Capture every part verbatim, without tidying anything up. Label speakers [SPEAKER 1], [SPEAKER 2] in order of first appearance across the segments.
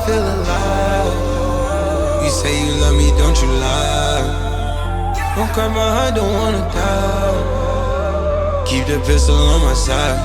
[SPEAKER 1] feel alive. You say you love me, don't you lie. Don't cry my heart, don't wanna die. Keep the pistol on my side.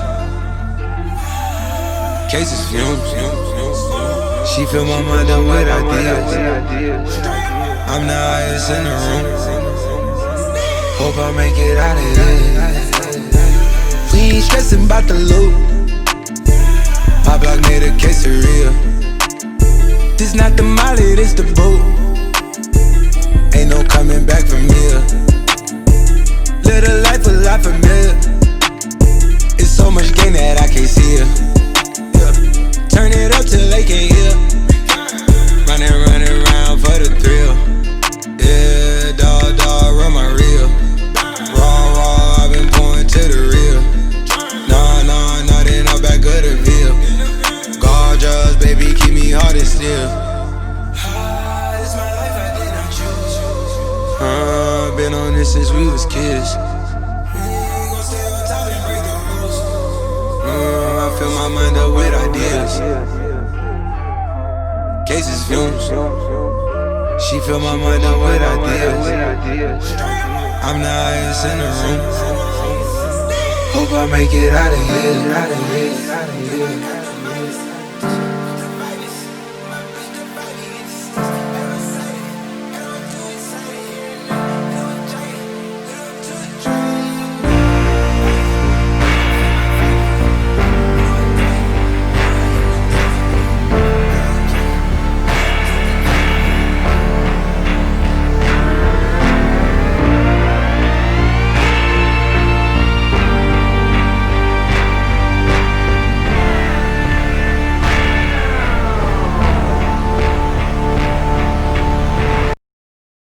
[SPEAKER 1] Cases fumes. She fill my mind up with ideas. I'm the highest in the room. Hope I make it out of here. We ain't stressing about the loot. My block made a quesadilla. This not the molly, this the boat. Ain't no coming back from here. Live a life a lot familiar. It's so much gain that I can't see it. Yeah. Turn it up till they can't hear. Running, running around for the thrill. Yeah, dawg, dawg, run my reel. Raw, raw, I've been pouring to the real. Nah, nah, nothing up back of the veil. Gorgeous, baby, keep me hard and still. It's my life, I did not choose. Uh, been on this since we was kids. Uh, I fill my mind up with ideas. Cases fumes. She fill my mind up with ideas. I'm the highest in the room. Hope I make it out of here.